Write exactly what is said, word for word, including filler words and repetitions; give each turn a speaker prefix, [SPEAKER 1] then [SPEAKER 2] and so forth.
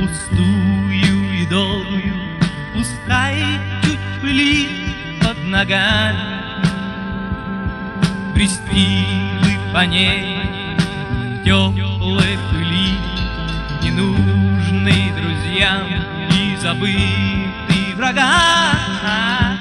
[SPEAKER 1] пустую и долгую, пускай чуть пыли под ногами, брести бы по ней теплой пыли, ненужный друзьям и забытый врагам.